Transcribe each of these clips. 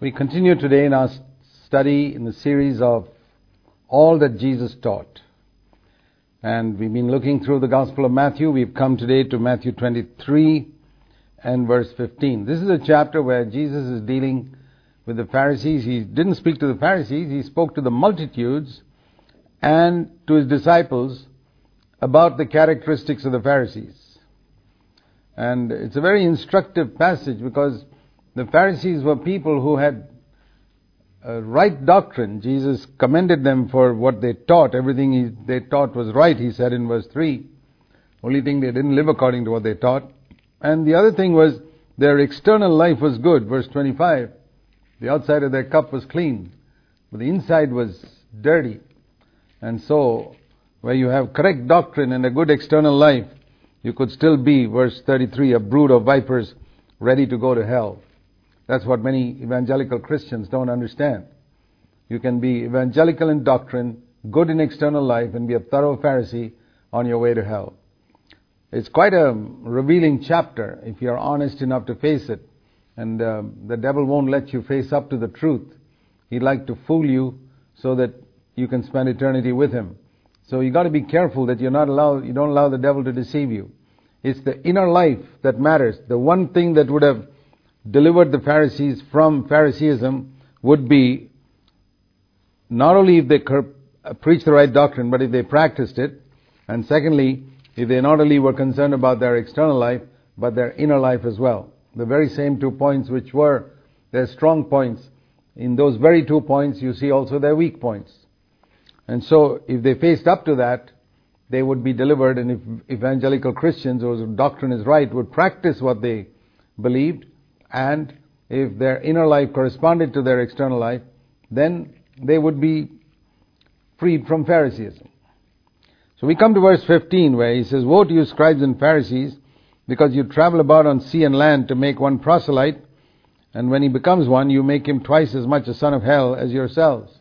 We continue today in our study in the series of all that Jesus taught. And we've been looking through the Gospel of Matthew. We've come today to Matthew 23 and verse 15. This is a chapter where Jesus is dealing with the Pharisees. He didn't speak to the Pharisees. He spoke to the multitudes and to his disciples about the characteristics of the Pharisees. And it's a very instructive passage because the Pharisees were people who had a right doctrine. Jesus commended them for what they taught. Everything they taught was right, he said in verse 3. Only thing, they didn't live according to what they taught. And the other thing was their external life was good. Verse 25. The outside of their cup was clean, but the inside was dirty. And so, where you have correct doctrine and a good external life, you could still be, verse 33, a brood of vipers ready to go to hell. That's what many evangelical Christians don't understand. You can be evangelical in doctrine, good in external life, and be a thorough Pharisee on your way to hell. It's quite a revealing chapter if you're honest enough to face it. And the devil won't let you face up to the truth. He'd like to fool you so that you can spend eternity with him. So you got to be careful that you don't allow the devil to deceive you. It's the inner life that matters. The one thing that would have delivered the Pharisees from Phariseeism would be not only if they preached the right doctrine, but if they practiced it. And secondly, if they not only were concerned about their external life, but their inner life as well. The very same 2 points which were their strong points. In those very 2 points, you see also their weak points. And so, if they faced up to that, they would be delivered. And if evangelical Christians, whose doctrine is right, would practice what they believed, and if their inner life corresponded to their external life, then they would be freed from Phariseeism. So we come to verse 15 where he says, "Woe to you, scribes and Pharisees, because you travel about on sea and land to make one proselyte, and when he becomes one, you make him twice as much a son of hell as yourselves."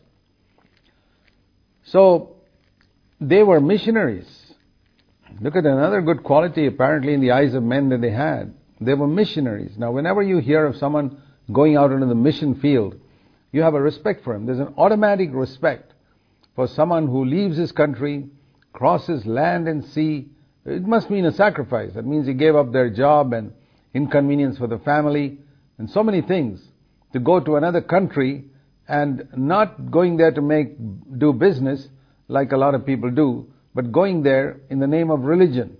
So, they were missionaries. Look at another good quality apparently in the eyes of men that they had. They were missionaries. Now, whenever you hear of someone going out into the mission field, you have a respect for him. There's an automatic respect for someone who leaves his country, crosses land and sea. It must mean a sacrifice. That means he gave up their job and inconvenience for the family and so many things to go to another country, and not going there to do business like a lot of people do, but going there in the name of religion.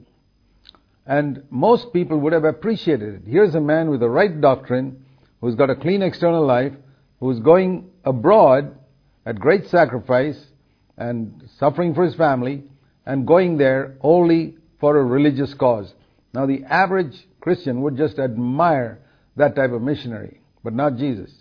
And most people would have appreciated it. Here's a man with the right doctrine, who's got a clean external life, who's going abroad at great sacrifice and suffering for his family, and going there only for a religious cause. Now, the average Christian would just admire that type of missionary, but not Jesus.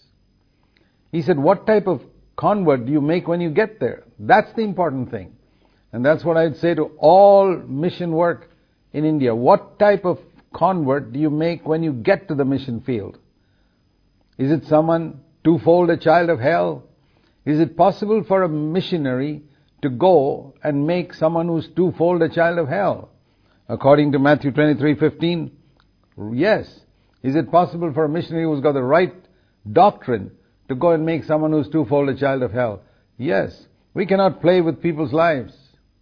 He said, what type of convert do you make when you get there? That's the important thing. And that's what I'd say to all mission work in India. What type of convert do you make when you get to the mission field? Is it someone twofold a child of hell? Is it possible for a missionary to go and make someone who's twofold a child of hell? According to Matthew 23:15, yes. Is it possible for a missionary who's got the right doctrine to go and make someone who's twofold a child of hell? Yes. We cannot play with people's lives.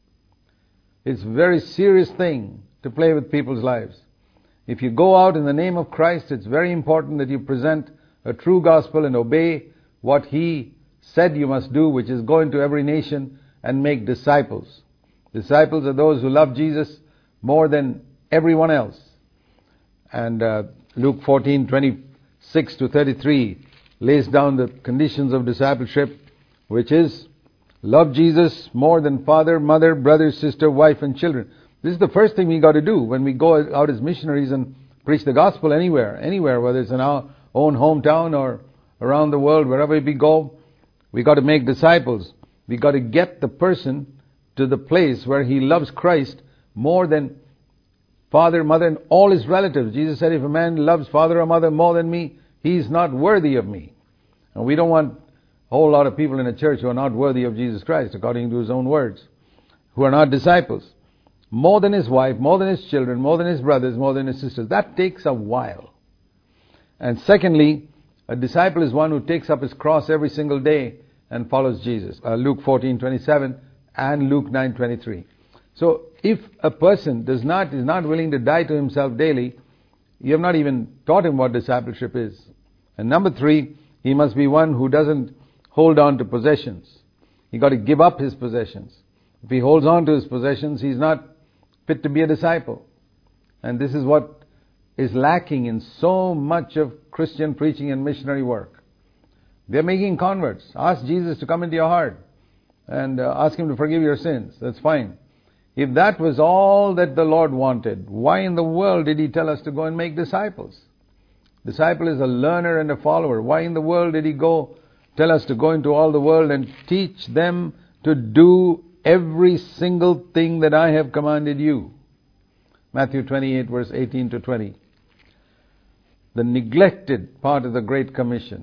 It's a very serious thing to play with people's lives. If you go out in the name of Christ, it's very important that you present a true gospel and obey what He said you must do, which is go into every nation and make disciples. Disciples are those who love Jesus more than everyone else. And Luke 14:26 to 33 lays down the conditions of discipleship, which is love Jesus more than father, mother, brother, sister, wife, and children. This is the first thing we got to do when we go out as missionaries and preach the gospel anywhere, whether it's in our own hometown or around the world, wherever we go. We got to make disciples. We got to get the person to the place where he loves Christ more than father, mother, and all his relatives. Jesus said, if a man loves father or mother more than me, he's not worthy of me. And we don't want a whole lot of people in a church who are not worthy of Jesus Christ, according to his own words, who are not disciples. More than his wife, more than his children, more than his brothers, more than his sisters. That takes a while. And secondly, A disciple is one who takes up his cross every single day and follows Jesus. Luke 14:27 and Luke 9:23. So if a person is not willing to die to himself daily, you have not even taught him what discipleship is. And number 3, he must be one who doesn't hold on to possessions. He got to give up his possessions. If he holds on to his possessions, he's not fit to be a disciple. And this is what is lacking in so much of Christian preaching and missionary work. They're making converts. Ask Jesus to come into your heart and ask Him to forgive your sins. That's fine. If that was all that the Lord wanted, why in the world did He tell us to go and make disciples? Disciple is a learner and a follower. Why in the world did He tell us to go into all the world and teach them to do every single thing that I have commanded you? Matthew 28 verse 18 to 20. The neglected part of the Great Commission.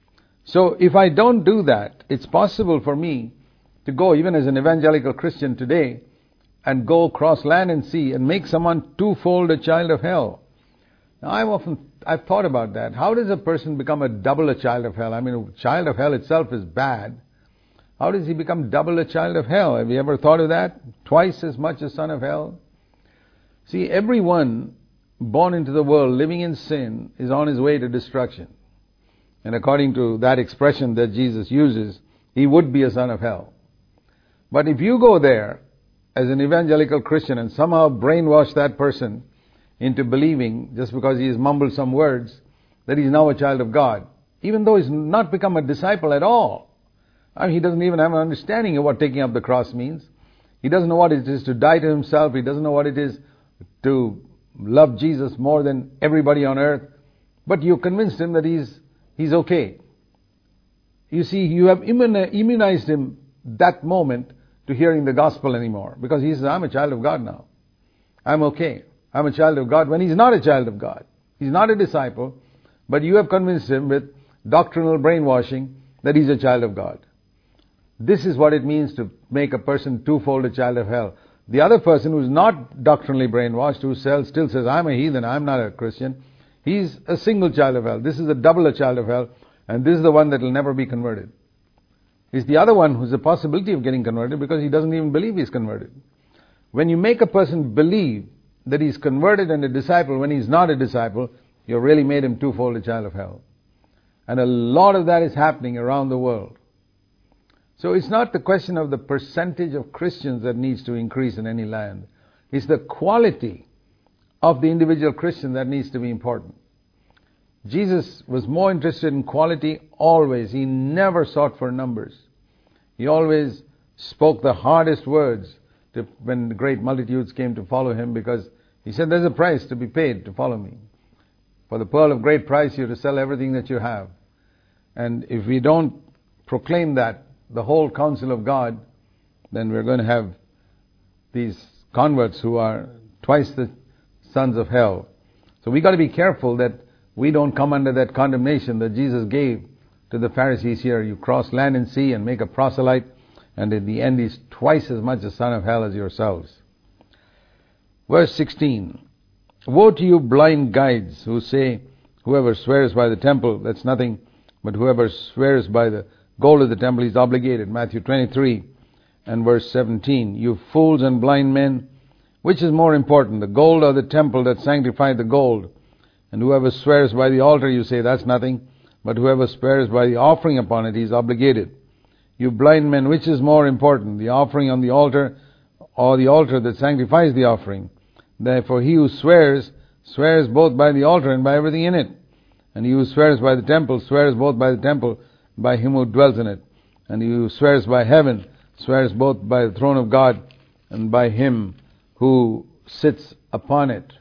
So if I don't do that, it's possible for me to go, even as an evangelical Christian today, and go across land and sea and make someone twofold a child of hell. Now I've thought about that. How does a person become a double a child of hell? I mean, a child of hell itself is bad. How does he become double a child of hell? Have you ever thought of that? Twice as much a son of hell? See, everyone born into the world living in sin is on his way to destruction. And according to that expression that Jesus uses, he would be a son of hell. But if you go there as an evangelical Christian and somehow brainwash that person into believing, just because he has mumbled some words, that he's now a child of God, even though he's not become a disciple at all. I mean, he doesn't even have an understanding of what taking up the cross means. He doesn't know what it is to die to himself. He doesn't know what it is to love Jesus more than everybody on earth. But you convinced him that he's okay. You see, you have immunized him that moment to hearing the gospel anymore. Because he says, I'm a child of God now. I'm okay. I'm a child of God when he's not a child of God. He's not a disciple, but you have convinced him with doctrinal brainwashing that he's a child of God. This is what it means to make a person twofold a child of hell. The other person who's not doctrinally brainwashed, who still says, I'm a heathen, I'm not a Christian, he's a single child of hell. This is a double a child of hell, and this is the one that will never be converted. It's the other one who's a possibility of getting converted because he doesn't even believe he's converted. When you make a person believe that he's converted and a disciple when he's not a disciple, you've really made him twofold a child of hell. And a lot of that is happening around the world. So it's not the question of the percentage of Christians that needs to increase in any land. It's the quality of the individual Christian that needs to be important. Jesus was more interested in quality always. He never sought for numbers. He always spoke the hardest words when the great multitudes came to follow him, because he said there's a price to be paid to follow me. For the pearl of great price you have to sell everything that you have. And if we don't proclaim that, the whole counsel of God, then we're going to have these converts who are twice the sons of hell. So we got to be careful that we don't come under that condemnation that Jesus gave to the Pharisees here. You cross land and sea and make a proselyte, and in the end he's twice as much a son of hell as yourselves. Verse 16. Woe to you blind guides who say, whoever swears by the temple, that's nothing, but whoever swears by the gold of the temple is obligated. Matthew 23 and verse 17. You fools and blind men, which is more important, the gold or the temple that sanctified the gold? And whoever swears by the altar, you say, that's nothing, but whoever swears by the offering upon it, he is obligated. You blind men, which is more important, the offering on the altar or the altar that sanctifies the offering? Therefore he who swears both by the altar and by everything in it. And he who swears by the temple swears both by the temple and by him who dwells in it. And he who swears by heaven swears both by the throne of God and by him who sits upon it.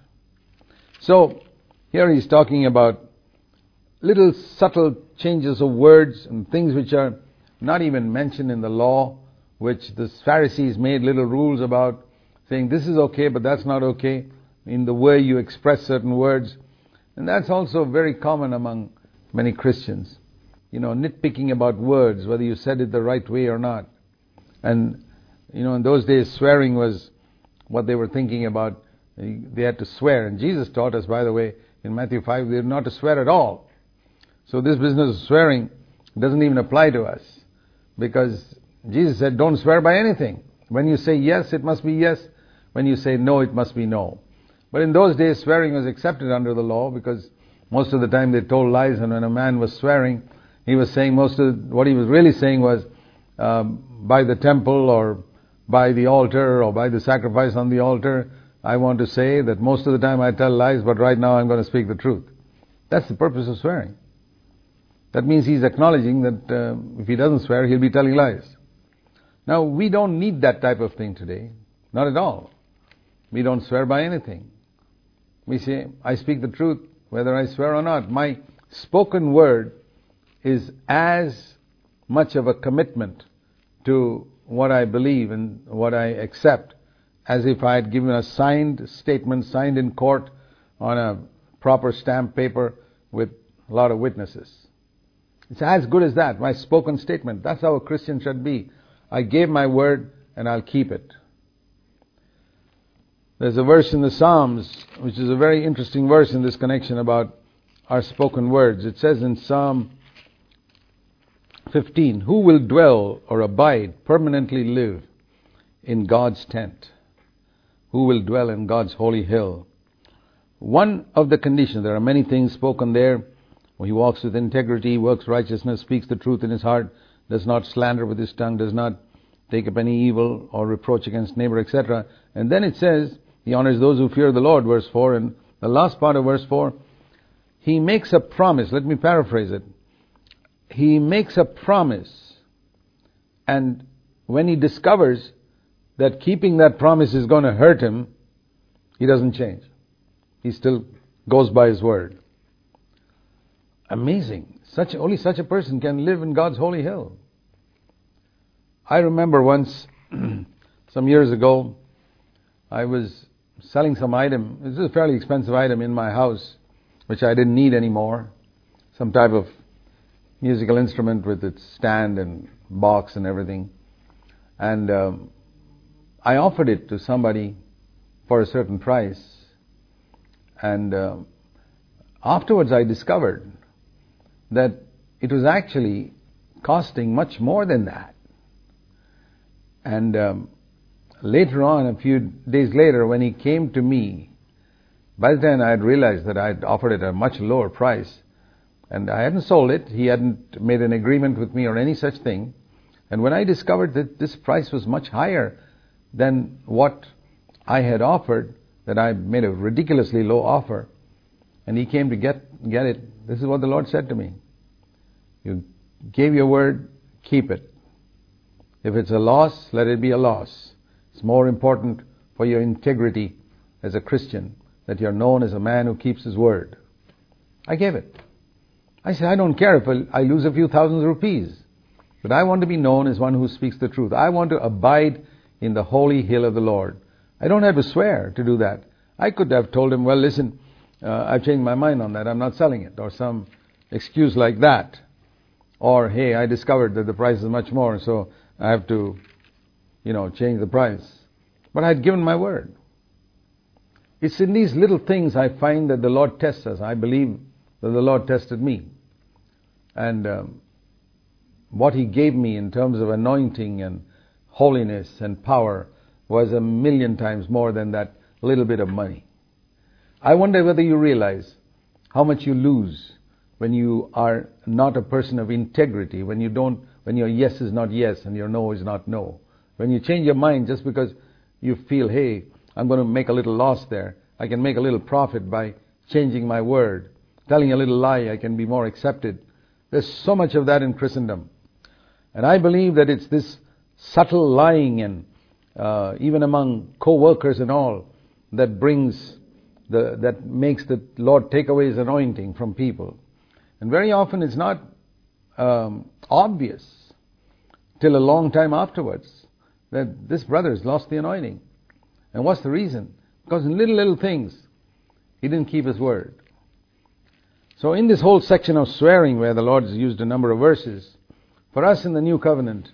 So here he's talking about little subtle changes of words and things which are not even mentioned in the law, which the Pharisees made little rules about, saying this is okay but that's not okay, in the way you express certain words. And that's also very common among many Christians. Nitpicking about words, whether you said it the right way or not. And, in those days swearing was what they were thinking about. They had to swear. And Jesus taught us, by the way, in Matthew 5, they were not to swear at all. So this business of swearing doesn't even apply to us, because Jesus said, don't swear by anything. When you say yes, it must be yes. When you say no, it must be no. But in those days, swearing was accepted under the law, because most of the time they told lies, and when a man was swearing, he was saying what he was really saying was, by the temple or by the altar or by the sacrifice on the altar, I want to say that most of the time I tell lies, but right now I'm going to speak the truth. That's the purpose of swearing. That means he's acknowledging that if he doesn't swear, he'll be telling lies. Now, we don't need that type of thing today. Not at all. We don't swear by anything. We say, I speak the truth, whether I swear or not. My spoken word is as much of a commitment to what I believe and what I accept as if I had given a signed statement, signed in court on a proper stamped paper with a lot of witnesses. It's as good as that, my spoken statement. That's how a Christian should be. I gave my word and I'll keep it. There's a verse in the Psalms, which is a very interesting verse in this connection about our spoken words. It says in Psalm 15, who will dwell or abide, permanently live in God's tent? Who will dwell in God's holy hill? One of the conditions, there are many things spoken there. He walks with integrity, works righteousness, speaks the truth in his heart, does not slander with his tongue, does not take up any evil or reproach against neighbor, etc. And then it says, he honors those who fear the Lord, verse 4. And the last part of verse 4, he makes a promise. Let me paraphrase it. He makes a promise, and when he discovers that keeping that promise is going to hurt him, he doesn't change. He still goes by his word. Amazing. Only such a person can live in God's holy hill. I remember once, some years ago, I was selling some item. This is a fairly expensive item in my house, which I didn't need anymore. Some type of musical instrument with its stand and box and everything. And I offered it to somebody for a certain price. And afterwards I discovered that it was actually costing much more than that. And later on, a few days later, when he came to me, by the time I had realized that I had offered it at a much lower price, and I hadn't sold it, he hadn't made an agreement with me or any such thing. And when I discovered that this price was much higher than what I had offered, that I made a ridiculously low offer, and he came to get it, this is what the Lord said to me. You gave your word, keep it. If it's a loss, let it be a loss. It's more important for your integrity as a Christian that you're known as a man who keeps his word. I gave it. I said, I don't care if I lose a few thousand rupees, but I want to be known as one who speaks the truth. I want to abide in the holy hill of the Lord. I don't have to swear to do that. I could have told him, well, listen, I've changed my mind on that. I'm not selling it, or some excuse like that. Or, hey, I discovered that the price is much more, so I have to, change the price. But I had given my word. It's in these little things I find that the Lord tests us. I believe that the Lord tested me. And what He gave me in terms of anointing and holiness and power was 1,000,000 times more than that little bit of money. I wonder whether you realize how much you lose when you are not a person of integrity, when your yes is not yes and your no is not no. When you change your mind just because you feel, hey, I'm going to make a little loss there. I can make a little profit by changing my word. Telling a little lie, I can be more accepted. There's so much of that in Christendom. And I believe that it's this subtle lying and even among co-workers and all that makes the Lord take away His anointing from people. And very often it's not obvious till a long time afterwards that this brother has lost the anointing. And what's the reason? Because in little things he didn't keep his word. So in this whole section of swearing, where the Lord has used a number of verses, for us in the New Covenant,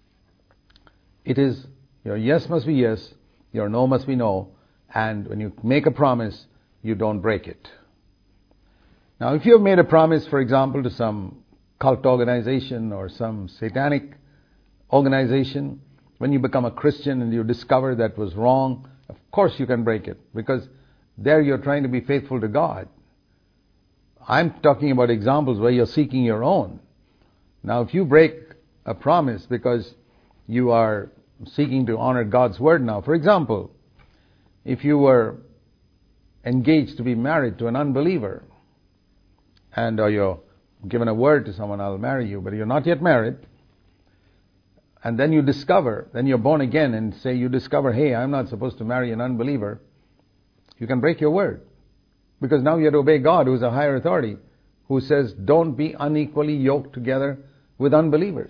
it is your yes must be yes, your no must be no, and when you make a promise, you don't break it. Now, if you have made a promise, for example, to some cult organization or some satanic organization, when you become a Christian and you discover that was wrong, of course you can break it, because there you're trying to be faithful to God. I'm talking about examples where you're seeking your own. Now, if you break a promise because you are seeking to honor God's word now, for example, if you were engaged to be married to an unbeliever, and or you're given a word to someone, I'll marry you, but you're not yet married, and then you discover, then you're born again, and say you discover, hey, I'm not supposed to marry an unbeliever, you can break your word. Because now you have to obey God, who's a higher authority, who says, don't be unequally yoked together with unbelievers.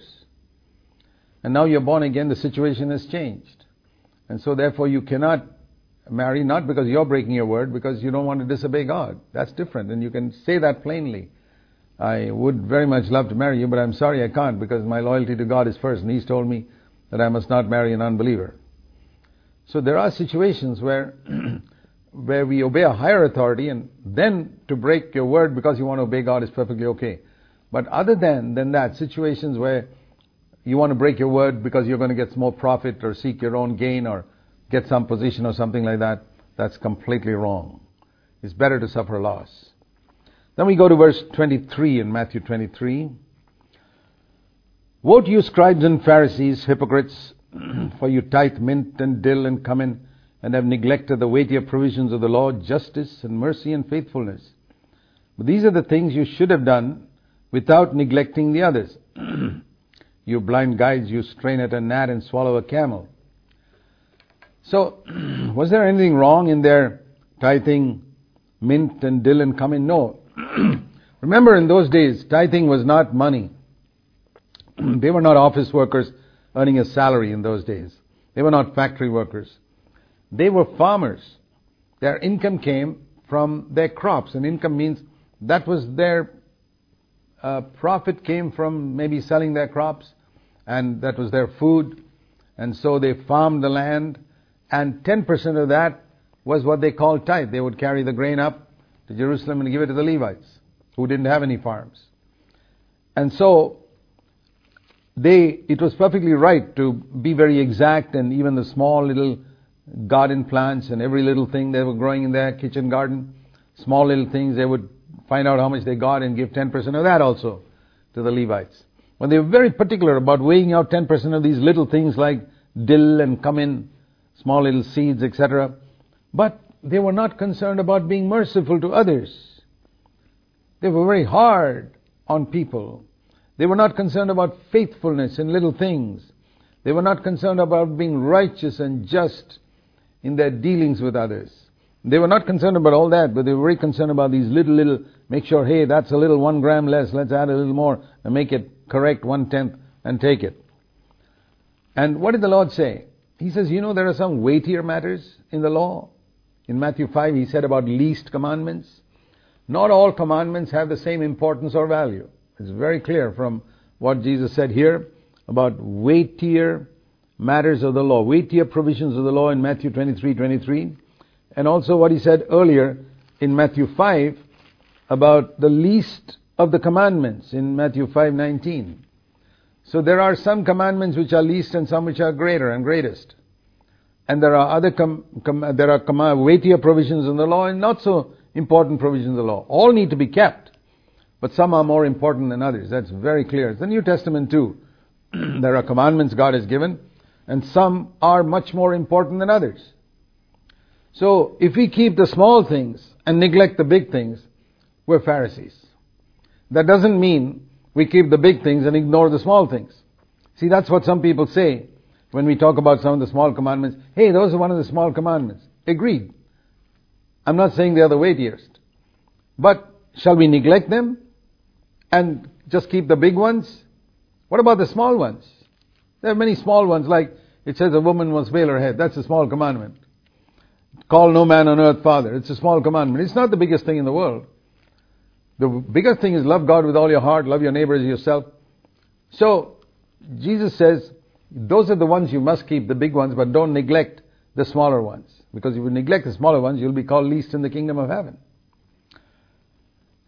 And now you're born again, the situation has changed. And so therefore you cannot marry, not because you're breaking your word, because you don't want to disobey God. That's different, and you can say that plainly. I would very much love to marry you, but I'm sorry I can't, because my loyalty to God is first, and He's told me that I must not marry an unbeliever. So there are situations where where we obey a higher authority, and then to break your word because you want to obey God is perfectly okay. But other than that, situations where you want to break your word because you're going to get some more profit or seek your own gain or get some position or something like that, that's completely wrong. It's better to suffer loss. Then we go to verse 23 in Matthew 23. Woe to you, scribes and Pharisees, hypocrites, for you tithe mint and dill and cumin, and have neglected the weightier provisions of the law, justice and mercy and faithfulness. But these are the things you should have done without neglecting the others. You blind guides, you strain at a gnat and swallow a camel. So, was there anything wrong in their tithing mint and dill and cumin? No. Remember, in those days, tithing was not money. They were not office workers earning a salary in those days. They were not factory workers. They were farmers. Their income came from their crops. And income means that was their profit came from maybe selling their crops, and that was their food. And so they farmed the land, and 10% of that was what they called tithe. They would carry the grain up to Jerusalem and give it to the Levites, who didn't have any farms. And so it was perfectly right to be very exact, and even the small little garden plants and every little thing they were growing in their kitchen garden, small little things, they would find out how much they got and give 10% of that also to the Levites. But they were very particular about weighing out 10% of these little things like dill and cumin, small little seeds, etc. But they were not concerned about being merciful to others. They were very hard on people. They were not concerned about faithfulness in little things. They were not concerned about being righteous and just in their dealings with others. They were not concerned about all that, but they were very concerned about these little, make sure, hey, that's a little 1 gram less, let's add a little more and make it correct 1/10 and take it. And what did the Lord say? He says, there are some weightier matters in the law. In Matthew 5, He said about least commandments. Not all commandments have the same importance or value. It's very clear from what Jesus said here about weightier matters of the law, weightier provisions of the law in Matthew 23:23, and also what He said earlier in Matthew 5 about the least of the commandments in Matthew 5:19. So there are some commandments which are least and some which are greater and greatest. And there are other weightier provisions in the law and not so important provisions in the law. All need to be kept, but some are more important than others. That's very clear. It's the New Testament too. There are commandments God has given, and some are much more important than others. So if we keep the small things and neglect the big things, we're Pharisees. That doesn't mean we keep the big things and ignore the small things. See, that's what some people say when we talk about some of the small commandments. Hey, those are one of the small commandments. Agreed. I'm not saying they are the weightiest. But shall we neglect them and just keep the big ones? What about the small ones? There are many small ones, like it says a woman must veil her head. That's a small commandment. Call no man on earth father. It's a small commandment. It's not the biggest thing in the world. The biggest thing is love God with all your heart, love your neighbor as yourself. So, Jesus says, those are the ones you must keep, the big ones, but don't neglect the smaller ones. Because if you neglect the smaller ones, you'll be called least in the kingdom of heaven.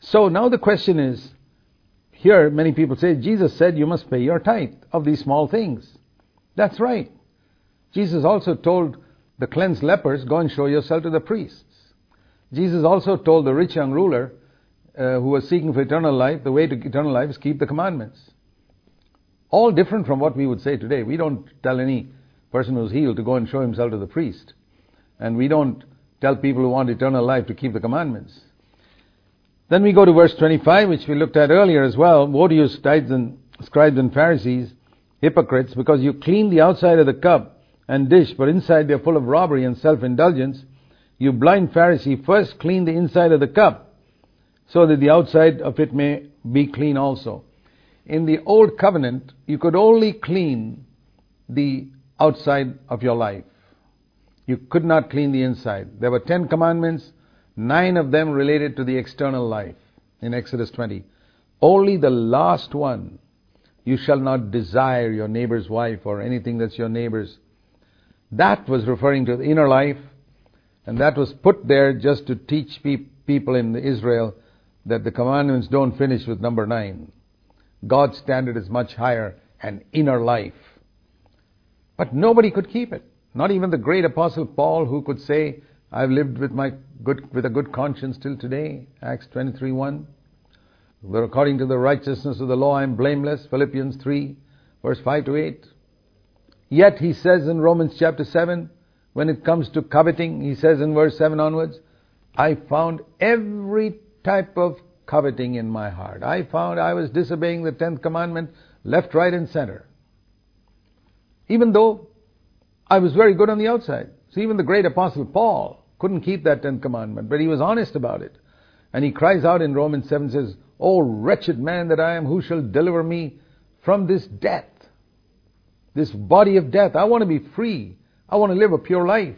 So now the question is, here many people say, Jesus said you must pay your tithe of these small things. That's right. Jesus also told the cleansed lepers, go and show yourself to the priests. Jesus also told the rich young ruler who was seeking for eternal life, the way to eternal life is keep the commandments. All different from what we would say today. We don't tell any person who's healed to go and show himself to the priest. And we don't tell people who want eternal life to keep the commandments. Then we go to verse 25, which we looked at earlier as well. Woe to you, scribes and Pharisees, hypocrites, because you clean the outside of the cup and dish, but inside they're full of robbery and self-indulgence. You blind Pharisee, first clean the inside of the cup, so that the outside of it may be clean also. In the old covenant, you could only clean the outside of your life. You could not clean the inside. There were 10 commandments, 9 of them related to the external life in Exodus 20. Only the last one, you shall not desire your neighbor's wife or anything that's your neighbor's. That was referring to the inner life, and that was put there just to teach people in Israel that the commandments don't finish with number 9. God's standard is much higher, an inner life. But nobody could keep it. Not even the great apostle Paul, who could say, I've lived with a good conscience till today, Acts 23:1. According to the righteousness of the law, I am blameless, Philippians 3, verse 5 to 8. Yet he says in Romans chapter 7, when it comes to coveting, he says in verse 7 onwards, I found every type of coveting in my heart. I found I was disobeying the 10th commandment left, right, and center. Even though I was very good on the outside. So even the great apostle Paul couldn't keep that 10th commandment, but he was honest about it. And he cries out in Romans 7, says, O wretched man that I am, who shall deliver me from this death? This body of death. I want to be free. I want to live a pure life.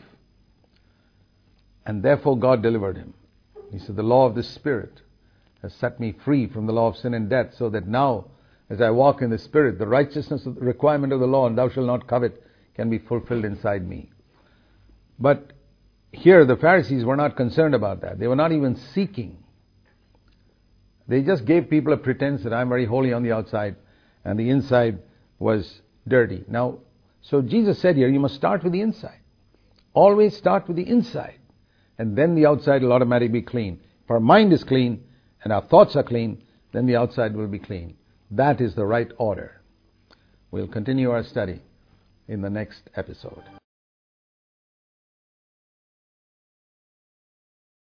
And therefore God delivered him. He said, the law of the Spirit has set me free from the law of sin and death, so that now, as I walk in the Spirit, the righteousness of the requirement of the law, and thou shalt not covet, can be fulfilled inside me. But here the Pharisees were not concerned about that. They were not even seeking. They just gave people a pretense that I'm very holy on the outside, and the inside was dirty. Now, so Jesus said here, you must start with the inside. Always start with the inside, and then the outside will automatically be clean. If our mind is clean, and our thoughts are clean, then the outside will be clean. That is the right order. We'll continue our study in the next episode.